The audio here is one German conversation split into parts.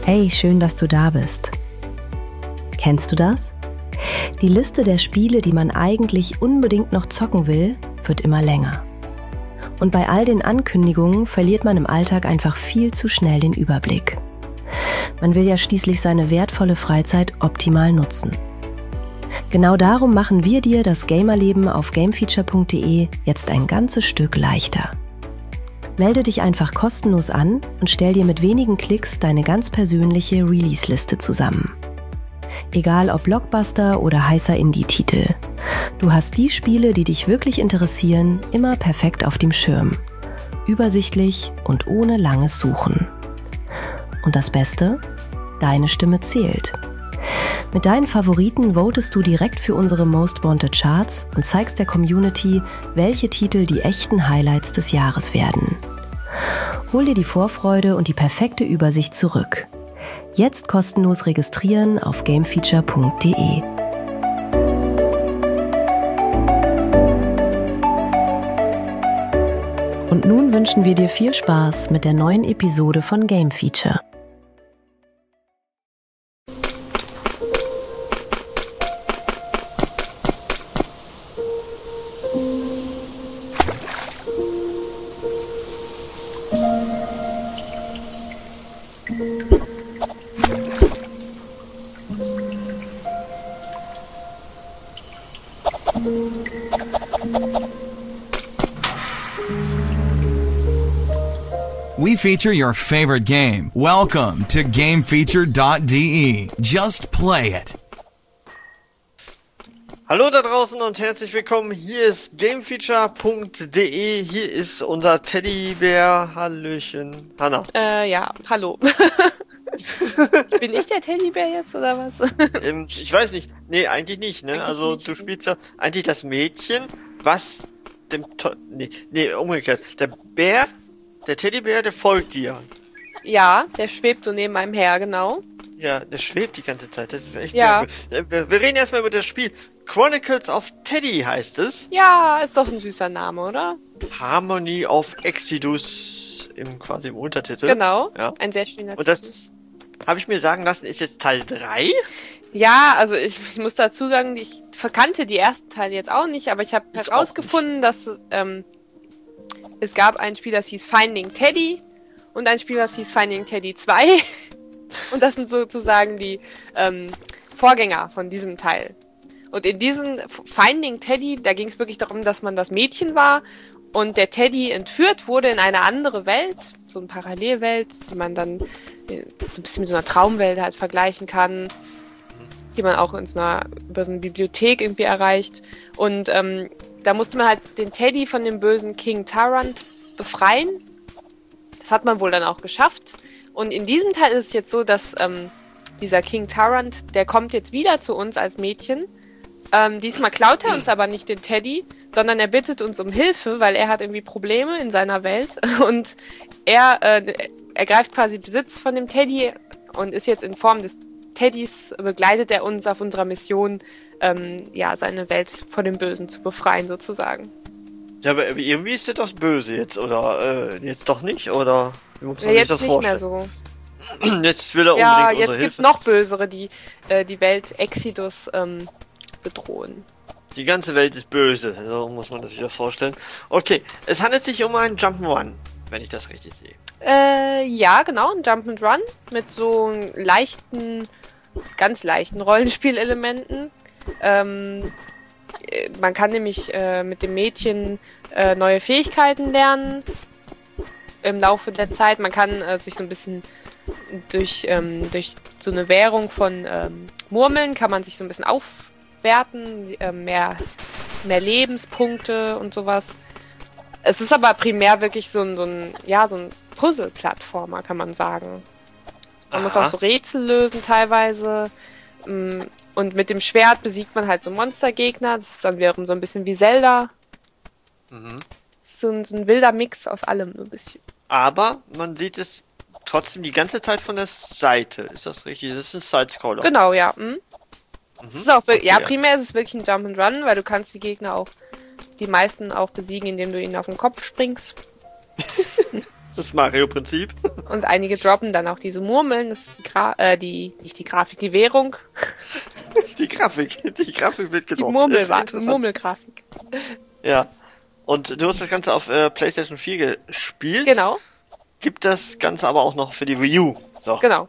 Hey, schön, dass du da bist. Kennst du das? Die Liste der Spiele, die man eigentlich unbedingt noch zocken will, wird immer länger. Und bei all den Ankündigungen verliert man im Alltag einfach viel zu schnell den Überblick. Man will ja schließlich seine wertvolle Freizeit optimal nutzen. Genau darum machen wir dir das Gamerleben auf gamefeature.de jetzt ein ganzes Stück leichter. Melde dich einfach kostenlos an und stell dir mit wenigen Klicks deine ganz persönliche Release-Liste zusammen. Egal ob Blockbuster oder heißer Indie-Titel. Du hast die Spiele, die dich wirklich interessieren, immer perfekt auf dem Schirm. Übersichtlich und ohne langes Suchen. Und das Beste? Deine Stimme zählt. Mit deinen Favoriten votest du direkt für unsere Most Wanted Charts und zeigst der Community, welche Titel die echten Highlights des Jahres werden. Hol dir die Vorfreude und die perfekte Übersicht zurück. Jetzt kostenlos registrieren auf gamefeature.de. Und nun wünschen wir dir viel Spaß mit der neuen Episode von Game Feature. We feature your favorite game. Welcome to GameFeature.de. Just play it. Hallo da draußen und herzlich willkommen. Hier ist GameFeature.de. Hier ist unser Teddybär. Hallöchen. Hanna. Ja, hallo. Bin ich der Teddybär jetzt oder was? Ich weiß nicht. Nee, eigentlich nicht, ne? Eigentlich also nicht. Du spielst ja eigentlich das Mädchen, was dem umgekehrt. Der Teddybär, der folgt dir. Ja, der schwebt so neben einem her, genau. Ja, der schwebt die ganze Zeit. Das ist echt merkwürdig. Wir reden erstmal über das Spiel. Chronicles of Teddy heißt es. Ja, ist doch ein süßer Name, oder? Harmony of Exodus quasi im Untertitel. Genau, ja. Ein sehr schöner Titel. Und das, habe ich mir sagen lassen, ist jetzt Teil 3? Ja, also ich muss dazu sagen, ich verkannte die ersten Teile jetzt auch nicht, aber ich habe herausgefunden, dass es gab ein Spiel, das hieß Finding Teddy und ein Spiel, das hieß Finding Teddy 2. Und das sind sozusagen die Vorgänger von diesem Teil. Und in diesem Finding Teddy, da ging es wirklich darum, dass man das Mädchen war und der Teddy entführt wurde in eine andere Welt, so eine Parallelwelt, die man dann so ein bisschen mit so einer Traumwelt halt vergleichen kann, die man auch über so eine Bibliothek irgendwie erreicht. Und da musste man halt den Teddy von dem bösen King Tyrant befreien. Das hat man wohl dann auch geschafft. Und in diesem Teil ist es jetzt so, dass dieser King Tyrant, der kommt jetzt wieder zu uns als Mädchen. Diesmal klaut er uns aber nicht den Teddy, sondern er bittet uns um Hilfe, weil er hat irgendwie Probleme in seiner Welt. Und er ergreift quasi Besitz von dem Teddy und ist jetzt in Form des Teddys, begleitet er uns auf unserer Mission, seine Welt vor dem Bösen zu befreien, sozusagen. Ja, aber irgendwie ist er doch böse jetzt, oder? Jetzt doch nicht, oder? Wie muss man ja, sich das jetzt vorstellen? nicht mehr so. Jetzt will er unbedingt Ja, unsere jetzt Hilfe. gibt's noch Bösere, die die Welt Exodus bedrohen. Die ganze Welt ist böse, so muss man sich das vorstellen. Okay, es handelt sich um einen Jump'n'Run, wenn ich das richtig sehe. Ja, genau, ein Jump'n'Run mit so ganz leichten Rollenspielelementen. Man kann nämlich mit dem Mädchen neue Fähigkeiten lernen im Laufe der Zeit. Man kann sich so ein bisschen durch so eine Währung von Murmeln kann man sich so ein bisschen aufwerten, mehr Lebenspunkte und sowas. Es ist aber primär wirklich so ein Puzzle-Plattformer, kann man sagen. Man muss auch so Rätsel lösen teilweise. Und mit dem Schwert besiegt man halt so Monstergegner. Das ist dann wiederum so ein bisschen wie Zelda. So ein wilder Mix aus allem so ein bisschen. Aber man sieht es trotzdem die ganze Zeit von der Seite. Ist das richtig? Das ist ein Sidescroller. Genau, ja. Es ist auch wirklich, primär ist es wirklich ein Jump'n'Run, weil du kannst die meisten auch besiegen, indem du ihnen auf den Kopf springst. Das Mario-Prinzip. Und einige droppen dann auch diese Murmeln, das ist nicht die Grafik, die Währung. Die Grafik wird Die gedroppt. Murmelgrafik. Ja. Und du hast das Ganze auf PlayStation 4 gespielt. Genau. Gibt das Ganze aber auch noch für die Wii U. So. Genau.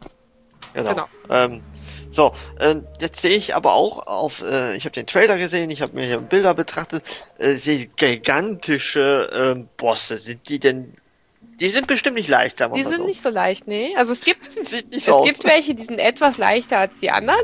Jetzt sehe ich aber auch ich habe den Trailer gesehen, ich habe mir hier Bilder betrachtet, gigantische Bosse. Die sind bestimmt nicht leicht, sagen wir Die mal so. sind nicht so leicht, nee. Also es gibt Sieht nicht so aus. gibt welche, die sind etwas leichter als die anderen.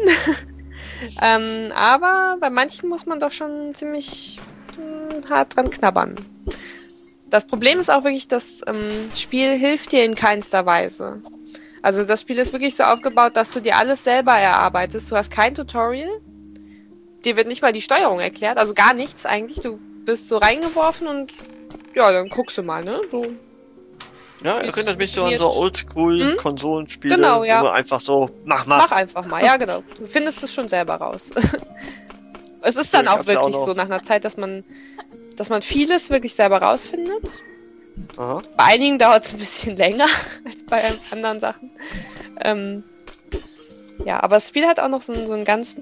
Aber bei manchen muss man doch schon ziemlich hart dran knabbern. Das Problem ist auch wirklich, das Spiel hilft dir in keinster Weise. Also das Spiel ist wirklich so aufgebaut, dass du dir alles selber erarbeitest. Du hast kein Tutorial. Dir wird nicht mal die Steuerung erklärt, also gar nichts eigentlich. Du bist so reingeworfen und ja, dann guckst du mal, ne? So. Ja, erinnert mich so an so Oldschool-Konsolenspiele, Genau, ja. wo du einfach so, Mach einfach mal, ja genau. Du findest es schon selber raus. Es ist dann auch wirklich so nach einer Zeit, dass man vieles wirklich selber rausfindet. Aha. Bei einigen dauert es ein bisschen länger als bei anderen Sachen. Ja, aber das Spiel hat auch noch so ein ganz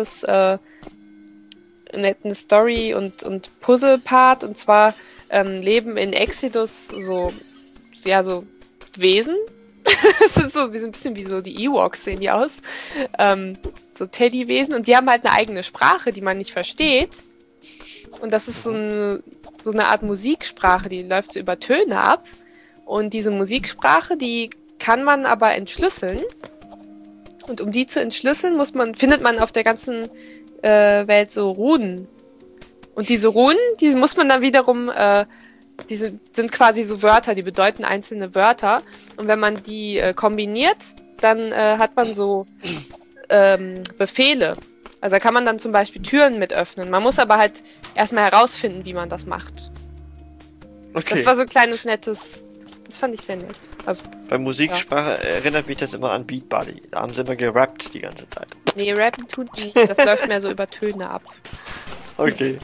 netten Story- und Puzzle-Part. Und zwar leben in Exodus so Wesen. Das sind so ein bisschen wie so die Ewoks sehen die aus. So Teddywesen. Und die haben halt eine eigene Sprache, die man nicht versteht. Und das ist so eine Art Musiksprache, die läuft so über Töne ab. Und diese Musiksprache, die kann man aber entschlüsseln. Und um die zu entschlüsseln, findet man auf der ganzen Welt so Runen. Und diese Runen, die muss man dann wiederum, die sind quasi so Wörter, die bedeuten einzelne Wörter. Und wenn man die kombiniert, dann hat man so Befehle. Also da kann man dann zum Beispiel Türen mit öffnen. Man muss aber halt erstmal herausfinden, wie man das macht. Okay. Das war so ein kleines, nettes... Das fand ich sehr nett. Also, Bei Musiksprache erinnert mich das immer an Beat Buddy. Da haben sie immer gerappt die ganze Zeit. nee, Rappen tut nicht. Das läuft mehr so über Töne ab. Okay.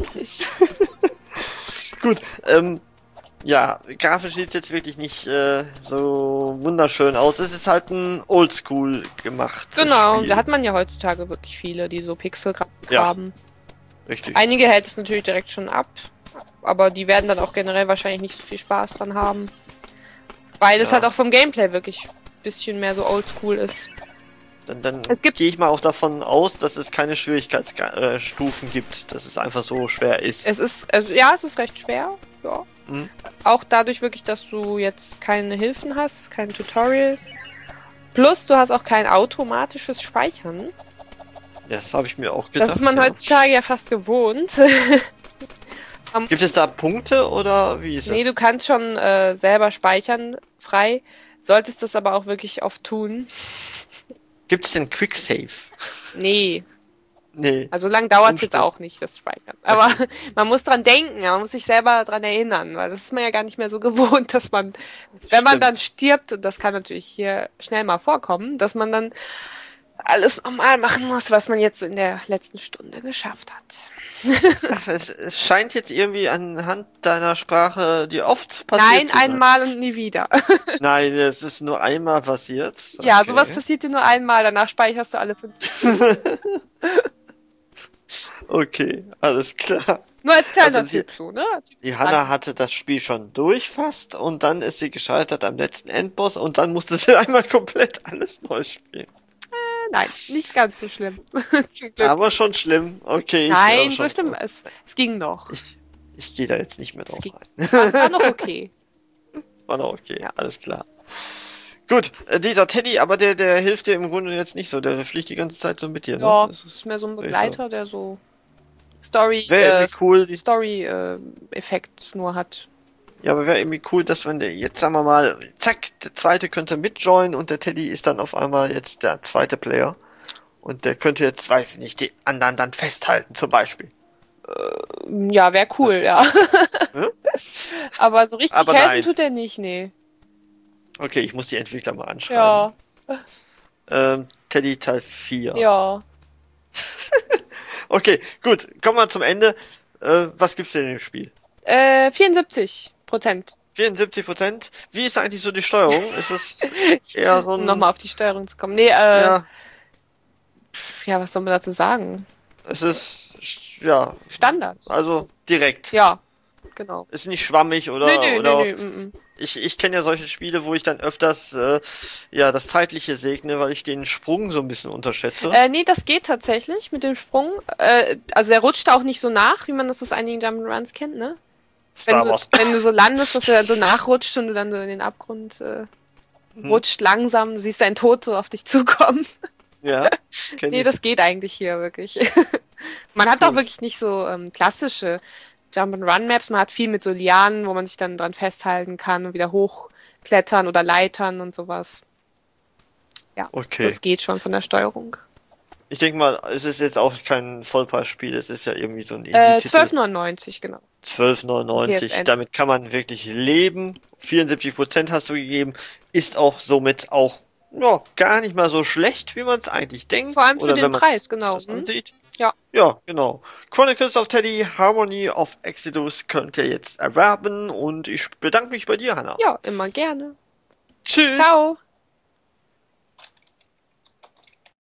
Gut, ja, grafisch sieht es jetzt wirklich nicht so wunderschön aus. Es ist halt ein Oldschool gemacht. Genau, Spiel. da hat man ja heutzutage wirklich viele, die so Pixelgrafik Ja. haben. Richtig. Einige hält es natürlich direkt schon ab, aber die werden dann auch generell wahrscheinlich nicht so viel Spaß dran haben. Weil es halt auch vom Gameplay wirklich ein bisschen mehr so oldschool ist. Dann Es gibt- gehe ich mal auch davon aus, dass es keine Schwierigkeitsstufen gibt, dass es einfach so schwer ist. Es ist recht schwer, ja. Mhm. Auch dadurch wirklich, dass du jetzt keine Hilfen hast, kein Tutorial. Plus, du hast auch kein automatisches Speichern. Das habe ich mir auch gedacht. Das ist man ja. heutzutage ja fast gewohnt. Gibt es da Punkte oder wie ist das? Nee, du kannst schon selber speichern, frei. Solltest das aber auch wirklich oft tun. Gibt es denn Quick Save? Nee, Nee. also lang dauert es jetzt Umständ- auch nicht, das Speichern. Aber man muss dran denken, man muss sich selber dran erinnern, weil das ist man ja gar nicht mehr so gewohnt, dass man, wenn man Stimmt. dann stirbt, und das kann natürlich hier schnell mal vorkommen, dass man dann alles normal machen muss, was man jetzt so in der letzten Stunde geschafft hat. Ach, es scheint jetzt irgendwie anhand deiner Sprache dir oft passiert Nein, zu sein. einmal und nie wieder. Nein, es ist nur einmal passiert. Ja, Okay. sowas passiert dir nur einmal, danach speicherst du alle 5. Okay, alles klar. Nur als kleiner Also Tipp so, ne? Die Hanna hatte das Spiel schon durch fast und dann ist sie gescheitert am letzten Endboss und dann musste sie einmal komplett alles neu spielen. Nein, nicht ganz so schlimm. Zum Glück. Aber schon schlimm. Okay, Nein, ich so schlimm. Es, Es ging noch. ich gehe da jetzt nicht mehr drauf ging. ein. War noch okay. War noch okay, Ja. alles klar. Gut, dieser Teddy, aber der hilft dir im Grunde jetzt nicht so. Der fliegt die ganze Zeit so mit dir, ne? Ja, Das ist mehr so ein sehe ich Begleiter, der so Story, Wäre irgendwie cool, Effekt nur hat. ja, aber wäre irgendwie cool, dass wenn der jetzt, sagen wir mal, zack, der zweite könnte mitjoinen und der Teddy ist dann auf einmal jetzt der zweite Player. Und der könnte jetzt, weiß ich nicht, die anderen dann festhalten, zum Beispiel. Ja, wäre cool, ja. Ja? Aber so richtig Aber helfen nein. tut er nicht, nee. Okay, ich muss die Entwickler mal anschreiben. Ja, Teddy Teil 4. ja. Okay, gut, kommen wir zum Ende. Was gibt's denn im Spiel? 74% 74%. Wie ist eigentlich so die Steuerung? Ist es eher so ein... Nochmal auf die Steuerung zu kommen. Nee, Ja, ja, was soll man dazu sagen? es ist, ja, Standard. also direkt. Ja, genau. Ist nicht schwammig oder... Nö. Ich kenne ja solche Spiele, wo ich dann öfters das Zeitliche segne, weil ich den Sprung so ein bisschen unterschätze. Nee, das geht tatsächlich mit dem Sprung. Also er rutscht auch nicht so nach, wie man das aus einigen Jump'n'Runs kennt, ne? Star Wars. Wenn du so landest, dass er dann so nachrutscht und du dann so in den Abgrund rutscht langsam, du siehst deinen Tod so auf dich zukommen. Ja, kenn Nee, ich. das geht eigentlich hier wirklich. Man hat auch wirklich nicht so klassische Jump-and-Run-Maps, man hat viel mit so Lianen, wo man sich dann dran festhalten kann und wieder hochklettern oder Leitern und sowas. Ja, Okay. das geht schon von der Steuerung. Ich denke mal, es ist jetzt auch kein Vollpreisspiel, es ist ja irgendwie so ein Indie-Titel. 12,99, genau. 12,99. PSN. Damit kann man wirklich leben. 74% hast du gegeben. Ist auch somit auch gar nicht mal so schlecht, wie man es eigentlich denkt. Vor allem für Oder den wenn man Preis, genau. das ansieht. Ja. Ja, genau. Chronicles of Teddy, Harmony of Exodus könnt ihr jetzt erwerben und ich bedanke mich bei dir, Hannah. Ja, immer gerne. Tschüss. Ciao.